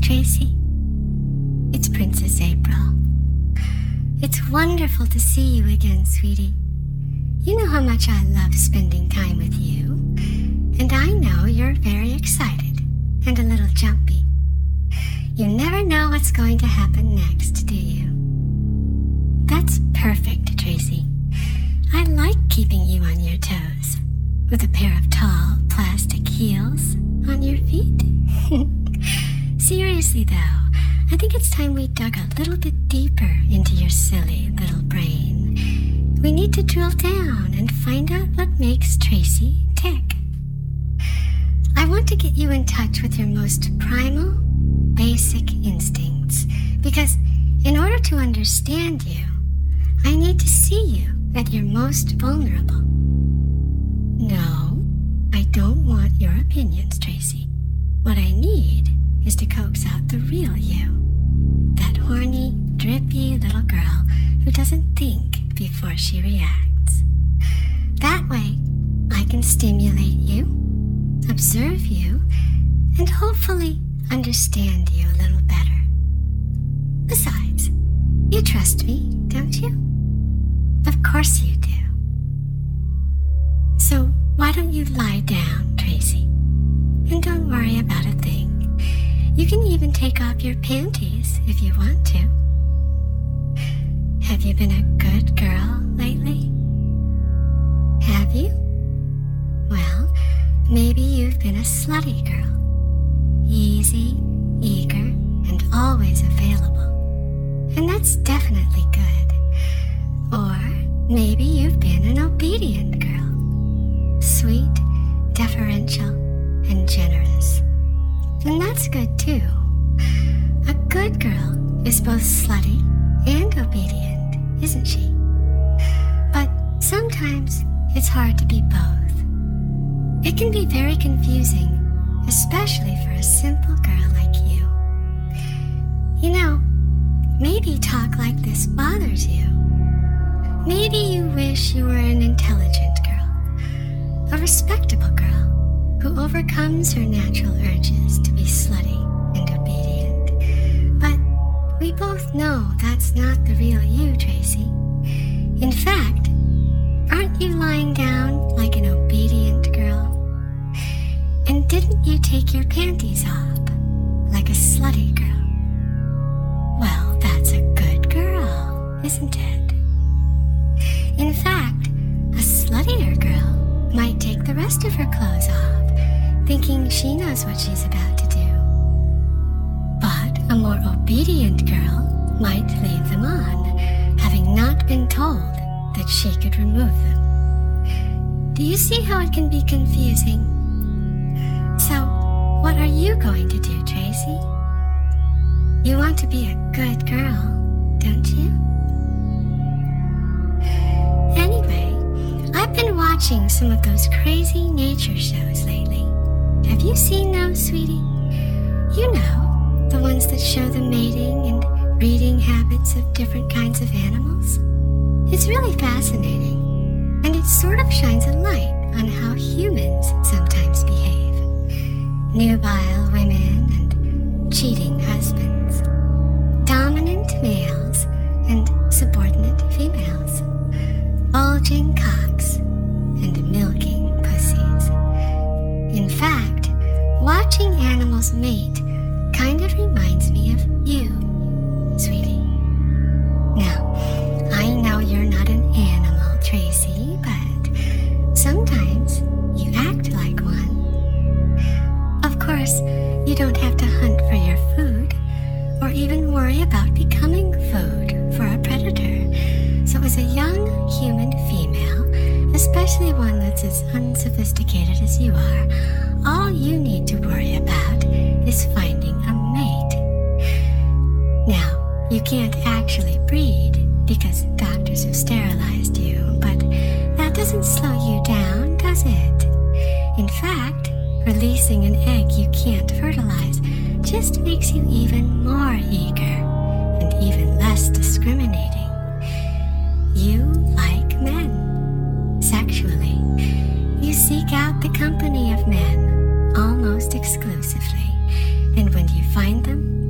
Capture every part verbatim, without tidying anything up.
Tracy. It's Princess April. It's wonderful to see you again, sweetie. You know how much I love spending time with you, and I know you're very excited and a little jumpy. You never know what's going to happen next, do you? That's perfect, Tracy. I like keeping you on your toes, with a pair of tall plastic heels on your feet. Seriously, though, I think it's time we dug a little bit deeper into your silly little brain. We need to drill down and find out what makes Tracy tick. I want to get you in touch with your most primal, basic instincts, because in order to understand you, I need to see you at your most vulnerable. No, I don't want your opinions, Tracy. What I need is to coax out the real you. That horny, drippy little girl who doesn't think before she reacts. That way, I can stimulate you, observe you, and hopefully understand you a little better. Besides, you trust me, don't you? Of course you do. So why don't you lie down, Tracy? And don't worry about a thing. You can even take off your panties if you want to. Have you been a good girl lately? Have you? Well, maybe you've been a slutty girl. Easy, eager, and always available. And that's definitely good. Or maybe you've been an obedient girl. Sweet, deferential, and generous. And that's good too. A good girl is both slutty and obedient, isn't she? But sometimes it's hard to be both. It can be very confusing, especially for a simple girl like you. You know, maybe talk like this bothers you. Maybe you wish you were an intelligent girl, a respectable girl who overcomes her natural urges to be slutty and obedient. But we both know that's not the real you, Tracy. In fact, aren't you lying down like an obedient girl? And didn't you take your panties off like a slutty girl? Well, that's a good girl, isn't it? In fact, a sluttier girl might take the rest of her clothes off, thinking she knows what she's about to do. But a more obedient girl might leave them on, having not been told that she could remove them. Do you see how it can be confusing? So, what are you going to do, Tracy? You want to be a good girl, don't you? Anyway, I've been watching some of those crazy nature shows lately. Have you seen those, sweetie? You know, the ones that show the mating and breeding habits of different kinds of animals. It's really fascinating, and it sort of shines a light on how humans sometimes behave. Nubile women and cheating husbands, dominant males and subordinate females, bulging cocks and milking pussies. In fact, watching animals mate kind of reminds me of you, sweetie. Now, I know you're not an animal, Tracy, but sometimes you act like one. Of course, you don't have to hunt for your food or even worry about becoming food for a predator. So as a young human female, especially one that's as unsophisticated as you are, all you need to worry about is finding a mate. Now, you can't actually breed because doctors have sterilized you, but that doesn't slow you down, does it? In fact, releasing an egg you can't fertilize just makes you even more eager and even less discriminating. You like men. Sexually, you seek out the company of men almost exclusively, and when you find them,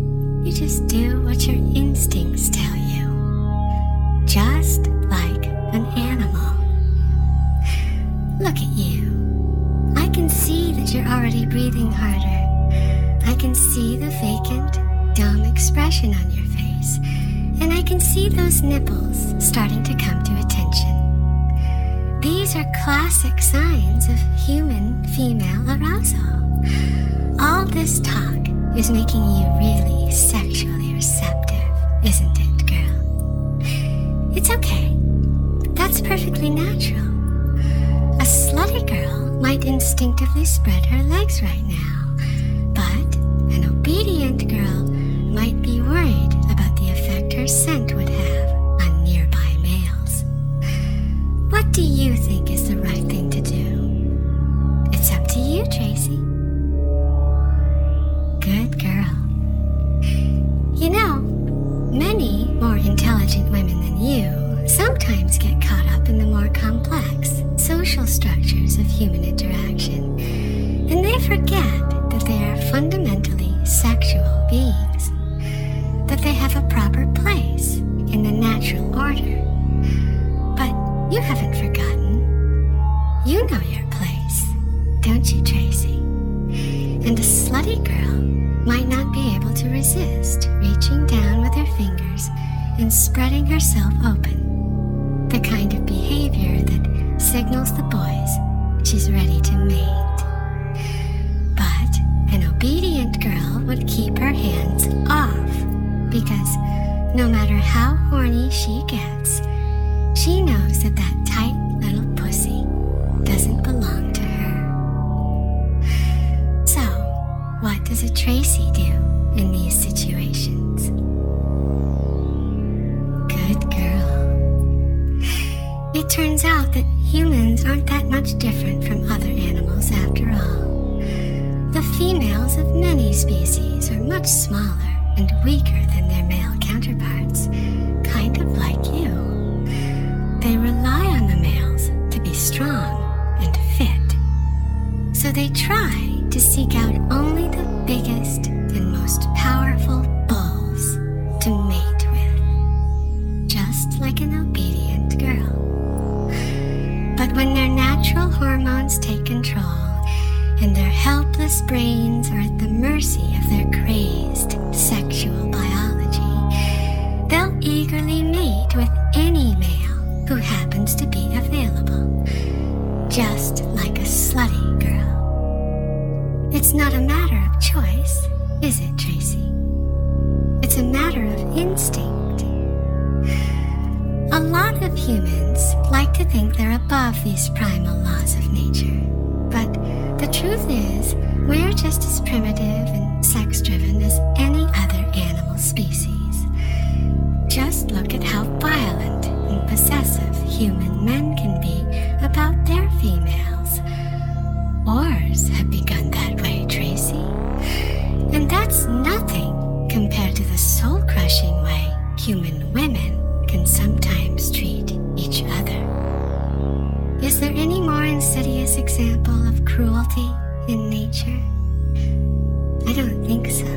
breathing harder. I can see the vacant, dumb expression on your face, and I can see those nipples starting to come to attention. These are classic signs of human female arousal. All this talk is making you really sexually receptive, isn't it, girl? It's okay. That's perfectly natural. A slutty girl might instinctively spread her legs right now, but an obedient girl might be worried about the effect her scent would have on nearby males. What do you think is the right thing to do? It's up to you, Tracy. Good girl. You know, many more intelligent women than you sometimes get caught up in the more complex social structures of human interaction, and they forget that they are fundamentally sexual beings, that they have a proper place in the natural order. But you haven't forgotten. You know your place, don't you, Tracy? And a slutty girl might not be able to resist reaching down with her fingers and spreading herself open, the kind of behavior that signals the boys she's ready to mate. But an obedient girl would keep her hands off, because no matter how horny she gets, she knows that that tight little pussy doesn't belong to her. So, what does a Tracy do in these situations? Good girl. It turns out that humans aren't that much different from other animals after all. The females of many species are much smaller and weaker than their male counterparts, kind of like you. They rely on the males to be strong and fit, so they try to seek out only the biggest and most powerful bulls to mate with, just like an obedient girl. But when their natural hormones take control and their helpless brains are at the mercy of their crazed sexual biology, they'll eagerly mate with any male who happens to be available, just like a slutty girl. It's not a matter of choice, is it, Tracy? It's a matter of instinct. A lot of humans like to think they're above these primal laws of nature, but the truth is, we're just as primitive and sex-driven as any other animal species. Just look at how violent and possessive human men can be about their females. Wars have begun that way, Tracy. And that's nothing compared to the soul-crushing way human women can sometimes treat each other. Is there any more insidious example of cruelty in nature? I don't think so.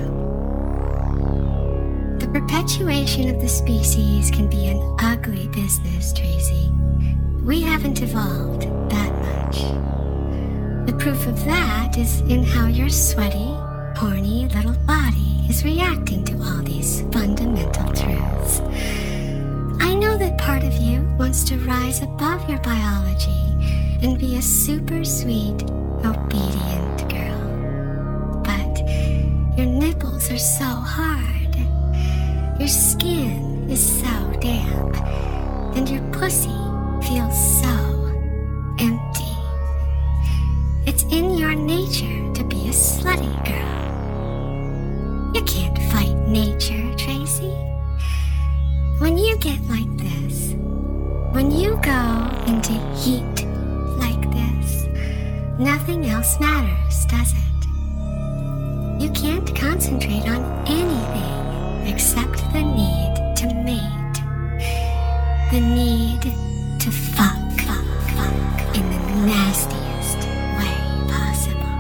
The perpetuation of the species can be an ugly business, Tracy. We haven't evolved that much. The proof of that is in how your sweaty, horny little body is reacting to all these fundamental truths. I know that part of you wants to rise above your biology and be a super sweet, obedient girl. But your nipples are so hard, your skin is so damp, and your pussy feels so empty. It's in your nature to be a slutty girl. You can't fight nature, Tracy. When you get like this, when you go into heat like this, nothing else matters, does it? You can't concentrate on anything except the need to mate, the need to fuck, fuck, fuck in the nastiest way possible.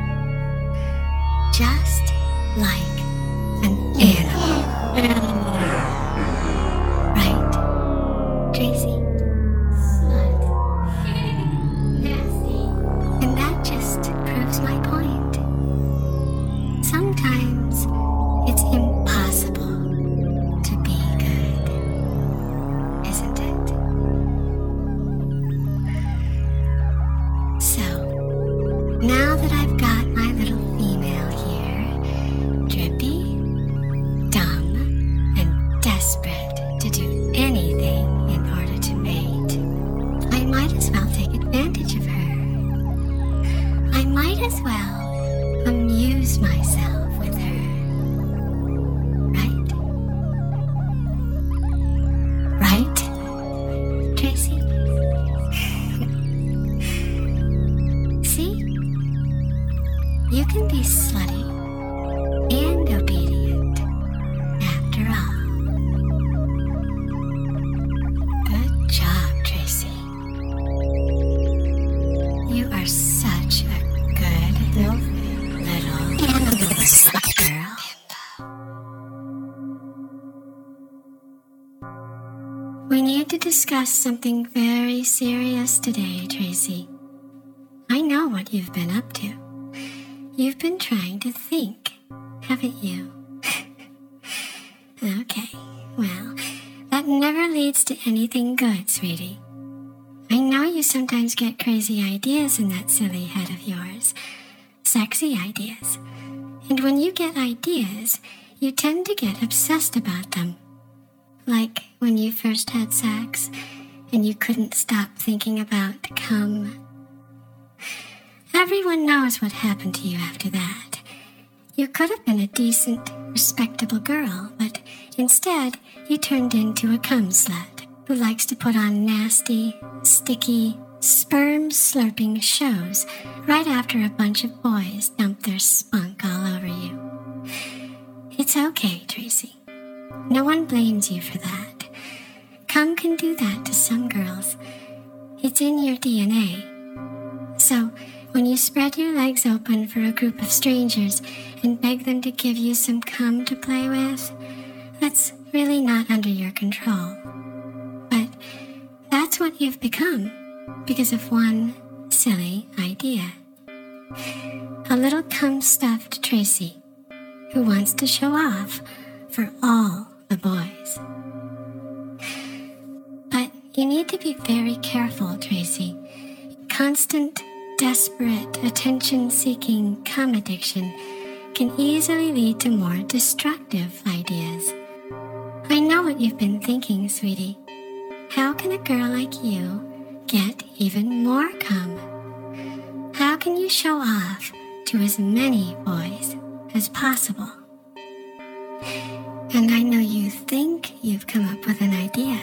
Just like an animal. Right, Tracy? Slut. Nasty. And that just proves my point. We need to discuss something very serious today, Tracy. I know what you've been up to. You've been trying to think, haven't you? Okay, well, that never leads to anything good, sweetie. I know you sometimes get crazy ideas in that silly head of yours. Sexy ideas. And when you get ideas, you tend to get obsessed about them. Like when you first had sex, and you couldn't stop thinking about cum. Everyone knows what happened to you after that. You could have been a decent, respectable girl, but instead, you turned into a cum slut who likes to put on nasty, sticky, sperm-slurping shows right after a bunch of boys dump their spunk all over you. It's okay, Tracy. No one blames you for that. Cum can do that to some girls. It's in your D N A. So, when you spread your legs open for a group of strangers and beg them to give you some cum to play with, that's really not under your control. But that's what you've become because of one silly idea. A little cum-stuffed Tracy who wants to show off for all the boys. But you need to be very careful, Tracy. Constant, desperate, attention-seeking cum addiction can easily lead to more destructive ideas. I know what you've been thinking, sweetie. How can a girl like you get even more cum? How can you show off to as many boys as possible? And I know you think you've come up with an idea.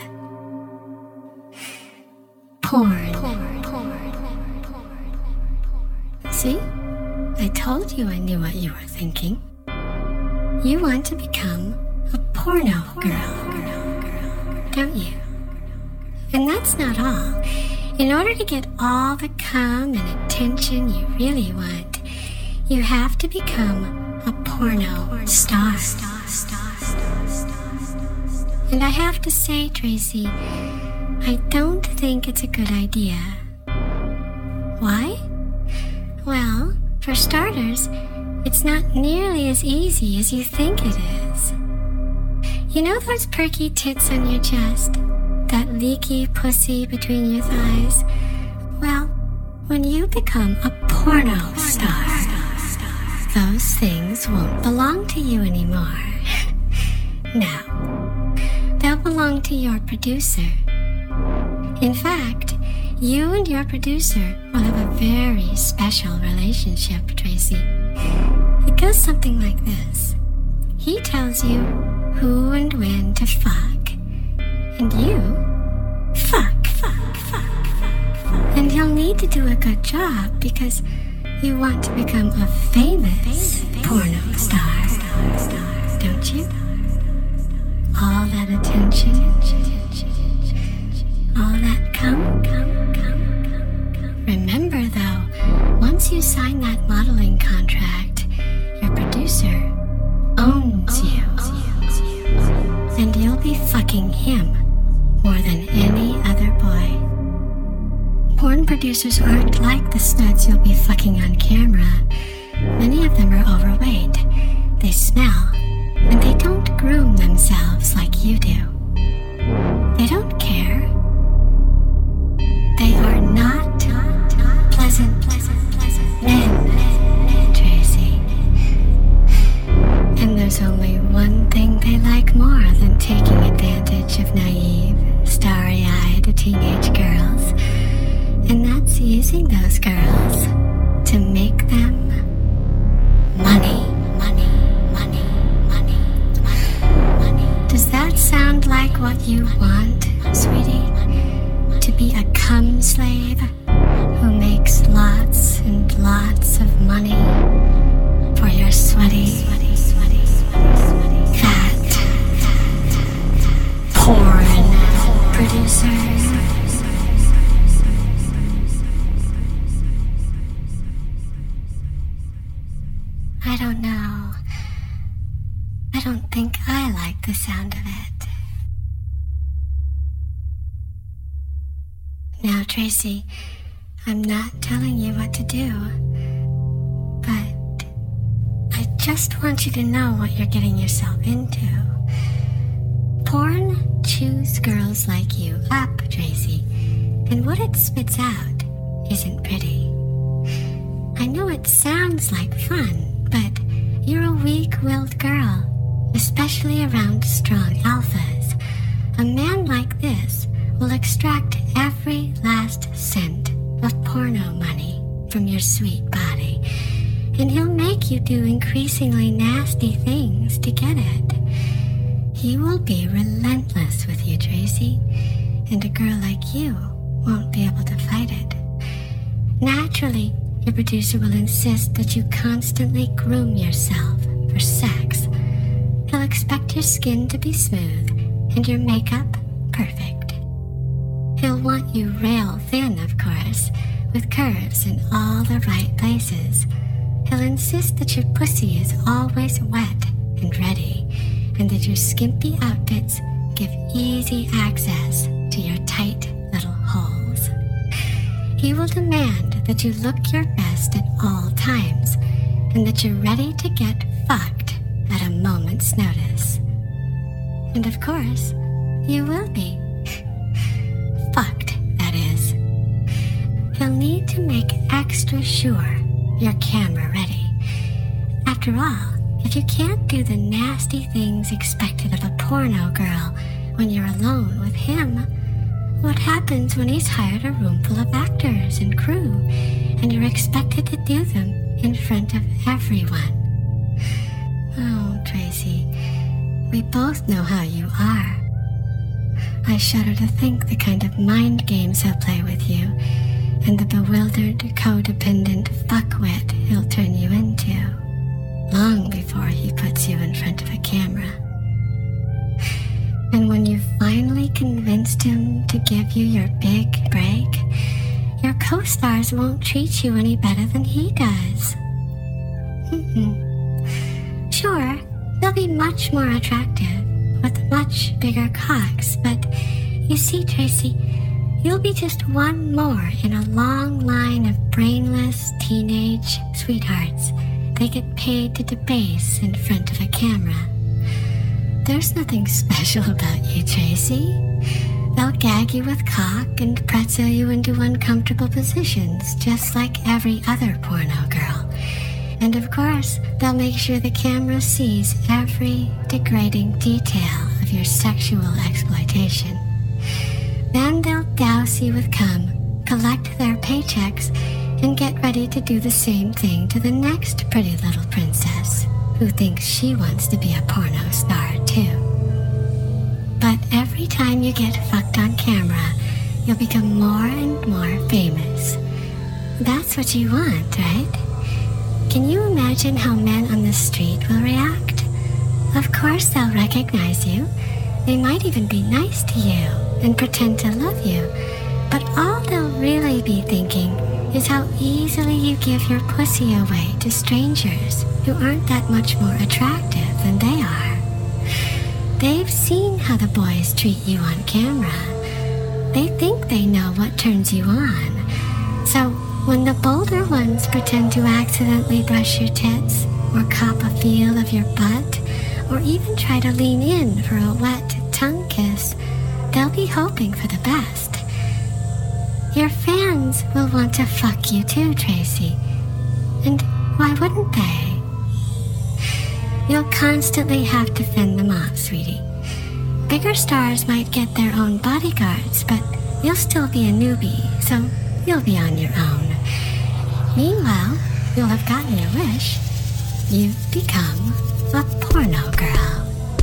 Porn. Porn. Porn. Porn. See? I told you I knew what you were thinking. You want to become a porno girl, don't you? And that's not all. In order to get all the cum and attention you really want, you have to become a porno star. And I have to say, Tracy, I don't think it's a good idea. Why? Well, for starters, it's not nearly as easy as you think it is. You know those perky tits on your chest? That leaky pussy between your thighs? Well, when you become a porno star, those things won't belong to you anymore. No, they'll belong to your producer. In fact, you and your producer will have a very special relationship, Tracy. It goes something like this. He tells you who and when to fuck, and you fuck, fuck, fuck, fuck, fuck. And you'll need to do a good job because you want to become a famous porno star, don't you? All that attention, all that cum, cum, cum, cum, cum. Remember though, once you sign that modeling contract, your producer owns you. And you'll be fucking him more than any other boy. Porn producers aren't like the studs you'll be fucking on camera. Many of them are overweight. They smell, and they don't groom themselves like you do. They don't care. They are not pleasant, pleasant, pleasant men, Tracy. And there's only one thing they like more than taking advantage of naive, starry-eyed teenage girls, and that's using those girls to make them money, money, money, money, money, money. Does that sound like what you want, sweetie? To be a cum slave who makes lots and lots of money for your sweaty, sweaty, sweaty, sweaty, fat porn producer? I don't know. I don't think I like the sound of it. Now, Tracy, I'm not telling you what to do, but I just want you to know what you're getting yourself into. Porn chews girls like you up, Tracy, and what it spits out isn't pretty. I know it sounds like fun, but you're a weak-willed girl, especially around strong alphas. A man like this will extract every last cent of porno money from your sweet body, and he'll make you do increasingly nasty things to get it. He will be relentless with you, Tracy, and a girl like you won't be able to fight it. Naturally, your producer will insist that you constantly groom yourself for sex. He'll expect your skin to be smooth and your makeup perfect. He'll want you rail thin, of course, with curves in all the right places. He'll insist that your pussy is always wet and ready, and that your skimpy outfits give easy access to your tight little holes. He will demand that you look your best at all times, and that you're ready to get fucked at a moment's notice. And of course, you will be. Fucked, that is. He'll need to make extra sure you're camera ready. After all, if you can't do the nasty things expected of a porno girl when you're alone with him, what happens when he's hired a room full of actors and crew, and you're expected to do them in front of everyone? Oh, Tracy, we both know how you are. I shudder to think the kind of mind games he'll play with you, and the bewildered, codependent fuckwit he'll turn you into, long before he puts you in front of a camera. And when you've finally convinced him to give you your big break, your co-stars won't treat you any better than he does. Mm-mm. Sure, they'll be much more attractive, with much bigger cocks, but you see, Tracy, you'll be just one more in a long line of brainless teenage sweethearts they get paid to debase in front of a camera. There's nothing special about you, Tracy. They'll gag you with cock and pretzel you into uncomfortable positions, just like every other porno girl. And of course, they'll make sure the camera sees every degrading detail of your sexual exploitation. Then they'll douse you with cum, collect their paychecks, and get ready to do the same thing to the next pretty little princess who thinks she wants to be a porno star too. But every time you get fucked on camera, you'll become more and more famous. That's what you want, right? Can you imagine how men on the street will react? Of course they'll recognize you. They might even be nice to you and pretend to love you. But all they'll really be thinking is how easily you give your pussy away to strangers who aren't that much more attractive than they are. They've seen how the boys treat you on camera. They think they know what turns you on. So when the bolder ones pretend to accidentally brush your tits, or cop a feel of your butt, or even try to lean in for a wet tongue kiss, they'll be hoping for the best. Your fans will want to fuck you too, Tracy. And why wouldn't they? You'll constantly have to fend them off, sweetie. Bigger stars might get their own bodyguards, but you'll still be a newbie, so you'll be on your own. Meanwhile, you'll have gotten your wish. You've become a porno girl.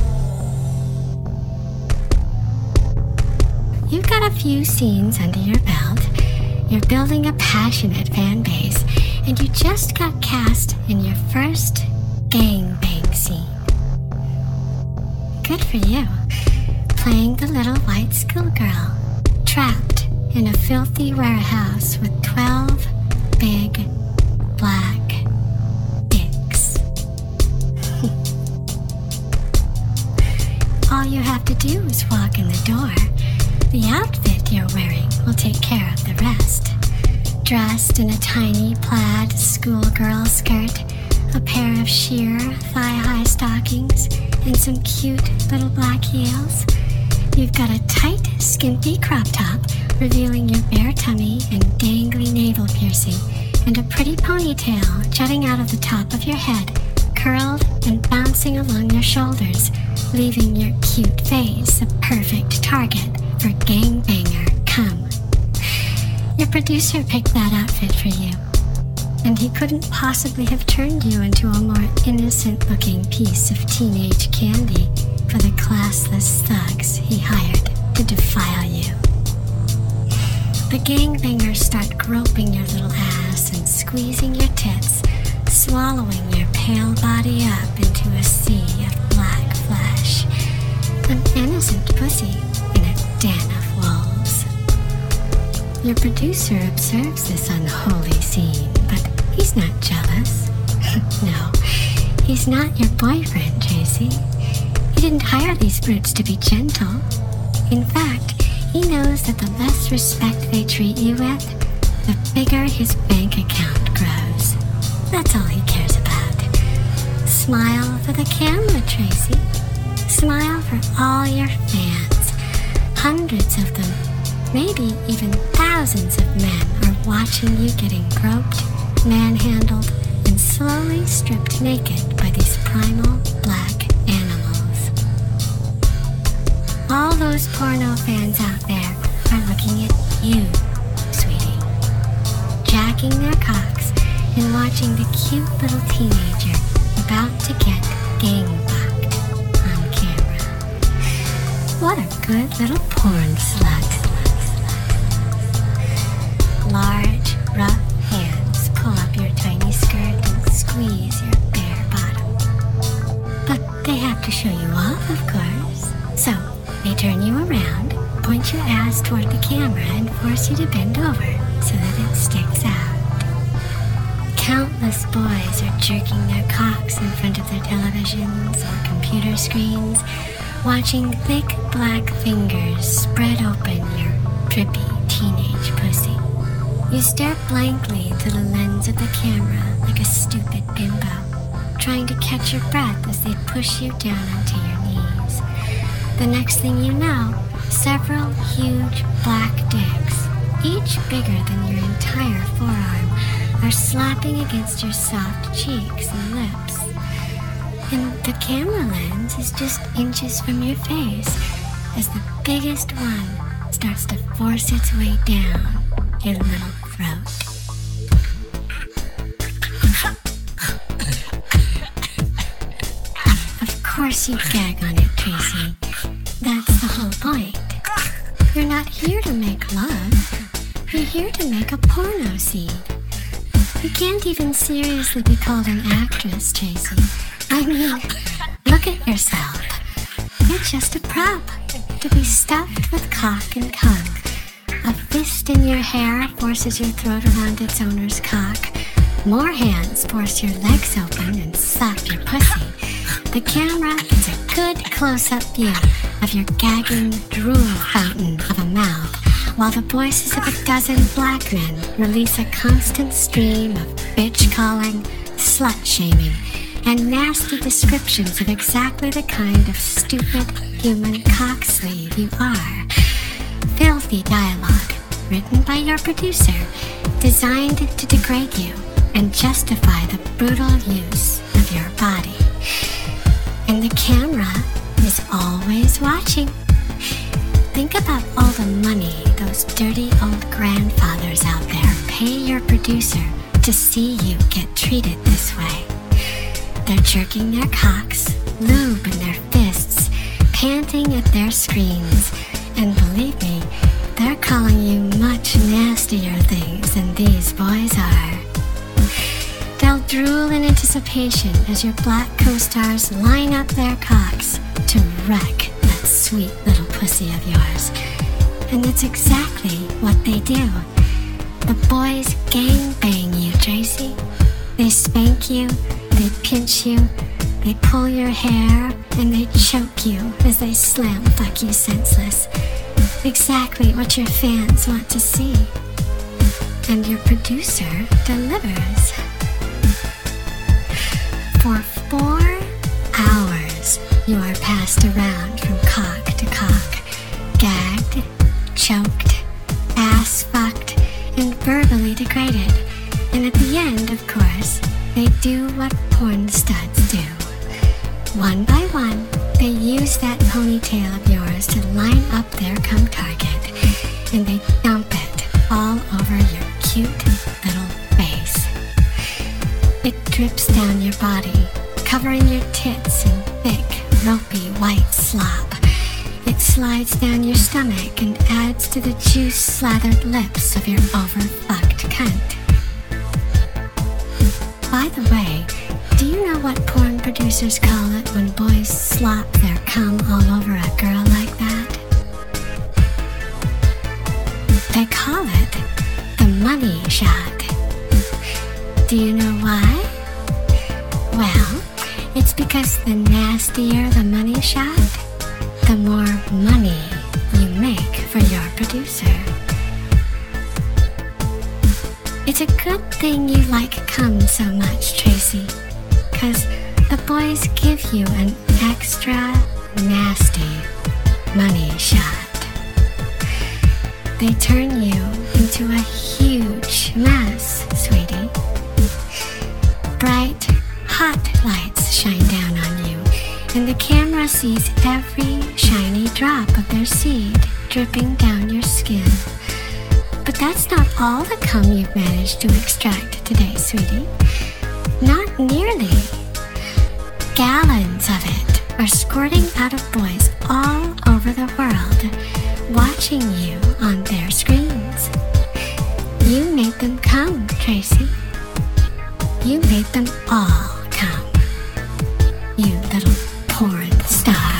You've got a few scenes under your belt, you're building a passionate fan base, and you just got cast in your first gangbang scene. Good for you, playing the little white schoolgirl, trapped in a filthy warehouse with twelve big black dicks. All you have to do is walk in the door. The outfit outfit you're wearing will take care of the rest. Dressed in a tiny plaid schoolgirl skirt, a pair of sheer thigh-high stockings, and some cute little black heels, you've got a tight, skimpy crop top revealing your bare tummy and dangly navel piercing, and a pretty ponytail jutting out of the top of your head, curled and bouncing along your shoulders, leaving your cute face a perfect target for gangbanger cum. Your producer picked that outfit for you, and he couldn't possibly have turned you into a more innocent-looking piece of teenage candy for the classless thugs he hired to defile you. The gangbangers start groping your little ass and squeezing your tits, swallowing your pale body up into a sea of black flesh. An innocent pussy in a den of wolves. Your producer observes this unholy scene, but he's not jealous. No, he's not your boyfriend, Tracy. He didn't hire these brutes to be gentle. In fact, he knows that the less respect they treat you with, the bigger his bank account grows. That's all he cares about. Smile for the camera, Tracy. Smile for all your fans. Hundreds of them, maybe even thousands of men are watching you getting groped, manhandled, and slowly stripped naked by these primal black animals. All those porno fans out there are looking at you, sweetie, jacking their cocks and watching the cute little teenager about to get gang-bucked on camera. What a good little porn slut. Large, rough hands pull up your tiny skirt and squeeze your bare bottom. But they have to show you off, of course. So they turn you around, point your ass toward the camera, and force you to bend over so that it sticks out. Countless boys are jerking their cocks in front of their televisions or computer screens, watching thick black fingers spread open your drippy teenage pussy. You stare blankly into the lens of the camera like a stupid bimbo, trying to catch your breath as they push you down onto your knees. The next thing you know, several huge black dicks, each bigger than your entire forearm, are slapping against your soft cheeks and lips. And the camera lens is just inches from your face as the biggest one starts to force its way down your little throat. Of course you gag on it, Tracy. That's the whole point. You're not here to make love. You're here to make a porno scene. You can't even seriously be called an actress, Tracy. I mean, look at yourself. You're just a prop to be stuffed with cock and cum. A fist in your hair forces your throat around its owner's cock. More hands force your legs open and slap your pussy. The camera gets a good close-up view of your gagging drool fountain of a mouth, while the voices of a dozen black men release a constant stream of bitch-calling, slut-shaming, and nasty descriptions of exactly the kind of stupid human cock slave you are. Filthy dialogue, written by your producer, designed to degrade you and justify the brutal use of your body. And the camera is always watching. Think about all the money those dirty old grandfathers out there pay your producer to see you get treated this way. They're jerking their cocks, lube in their fists, panting at their screens, and believe me, they're calling you much nastier things than these boys are. They'll drool in anticipation as your black co-stars line up their cocks to wreck that sweet little pussy of yours. And that's exactly what they do. The boys gang bang you, Tracy. They spank you, they pinch you, they pull your hair, and they choke you as they slam fuck you senseless. exactly what your fans want to see. And your producer delivers. For four hours, you are passed around from cock to cock, gagged, choked, ass-fucked, and verbally degraded. And at the end, of course, they do what porn studs do. One by one, they use that ponytail of yours to line up their cum target, and they dump it all over your cute little face. It drips down your body, covering your tits in thick, ropey white slop. It slides down your stomach and adds to the juice-slathered lips of your overfucked cunt. By the way, do you know what porn producers call it when boys slop their cum all over a girl like that? They call it the money shot. Do you know why? Well, it's because the nastier the money shot, the more money you make for your producer. It's a good thing you like cum so much, Tracy, because the boys give you an extra nasty money shot. They turn you into a huge mess, sweetie. Bright, hot lights shine down on you, and the camera sees every shiny drop of their seed dripping down your skin. But that's not all the cum you've managed to extract today, sweetie. Not nearly. Gallons of it are squirting out of boys all over the world, watching you on their screens. You made them come, Tracy. You made them all come. You little porn star.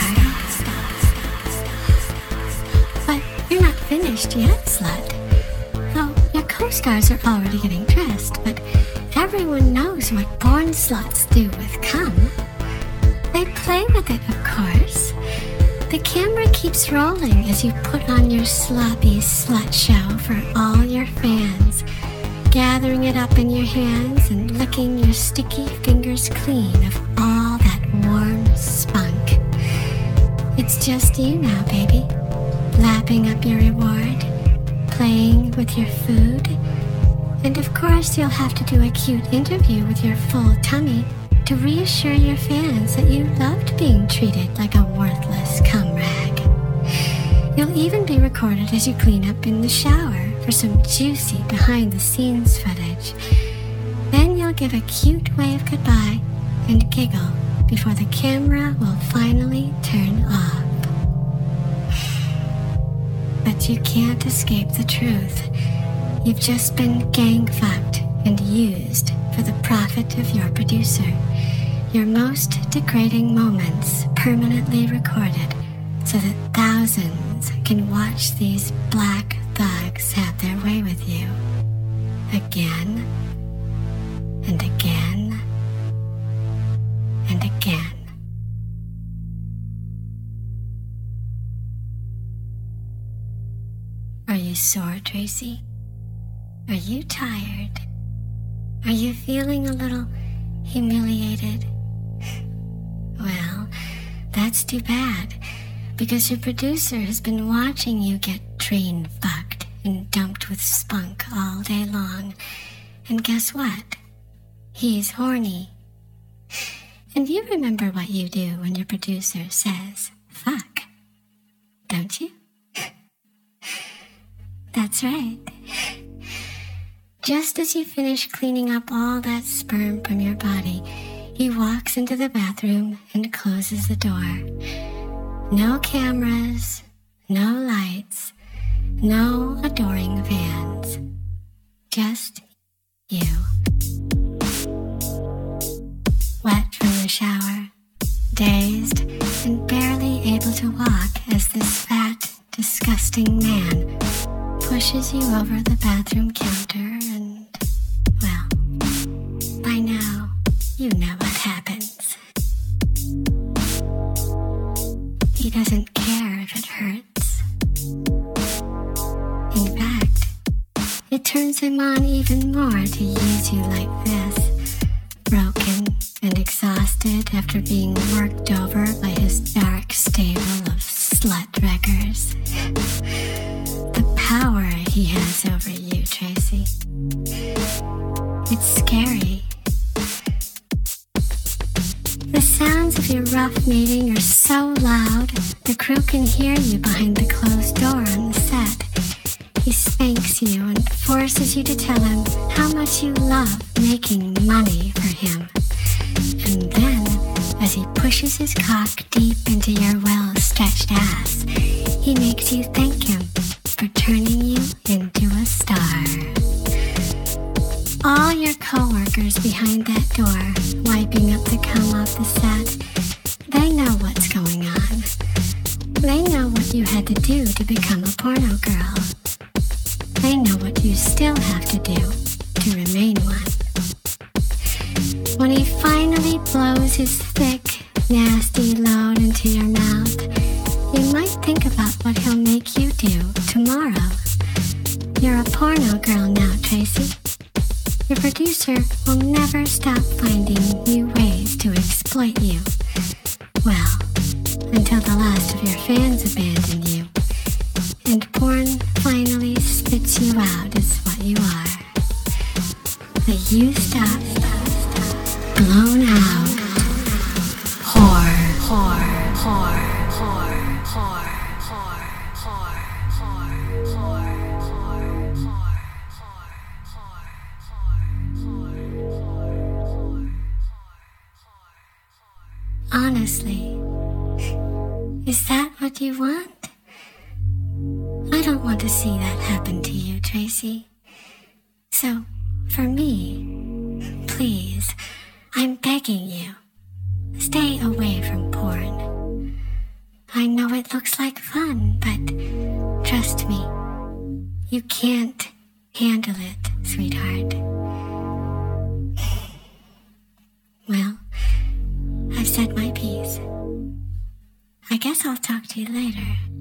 But you're not finished yet, slut. Oh, your co-stars are already getting dressed, but everyone knows what porn sluts do with cum. They play with it, of course. The camera keeps rolling as you put on your sloppy slut show for all your fans, gathering it up in your hands and licking your sticky fingers clean of all that warm spunk. It's just you now, baby, lapping up your reward, playing with your food, and of course you'll have to do a cute interview with your full tummy to reassure your fans that you loved being treated like a worthless cum rag. You'll even be recorded as you clean up in the shower for some juicy behind-the-scenes footage. Then you'll give a cute wave goodbye and giggle before the camera will finally turn off. But you can't escape the truth. You've just been gang-fucked and used for the profit of your producer. Your most degrading moments permanently recorded so that thousands can watch these black thugs have their way with you. Again and again and again. Are you sore, Tracy? Are you tired? Are you feeling a little humiliated? Well, that's too bad, because your producer has been watching you get train fucked and dumped with spunk all day long. And guess what? He's horny. And you remember what you do when your producer says, fuck, don't you? That's right. Just as you finish cleaning up all that sperm from your body, he walks into the bathroom and closes the door. No cameras, no lights, no adoring fans. Just you. Wet from the shower, dazed and barely able to walk as this fat, disgusting man pushes you over the bathroom counter and, well, by now, you know what happens. He doesn't care if it hurts. It turns him on even more to use you like this, broken and exhausted after being worked over by his dark stable of slut wreckers. The power he has over you, Tracy. It's scary. The sounds of your rough mating are so loud, the crew can hear you behind the closed door on the set. He spanks you and forces you to tell him how much you love making money for him. And then, as he pushes his cock deep into your well-stretched ass, he makes you thank him for turning you into a star. All your co-workers behind that door, wiping up the cum off the set, they know what's going on. They know what you had to do to become a porno girl. They know what you still have to do to remain one. When he finally blows his thick, nasty load into your mouth, you might think about what he'll make you do tomorrow. You're a porno girl now, Tracy. Your producer will never stop finding new ways to exploit you. Well, until the last of your fans abandon you, and porn finally spits you out as what you are. The used up, blown out, whore, whore, whore, whore, whore, whore, whore, whore, whore. Honestly, is that what you want? I don't want to see that happen to you, Tracy. So, for me, please, I'm begging you, stay away from porn. I know it looks like fun, but trust me, you can't handle it, sweetheart. Well, I've said my piece. I guess I'll talk to you later.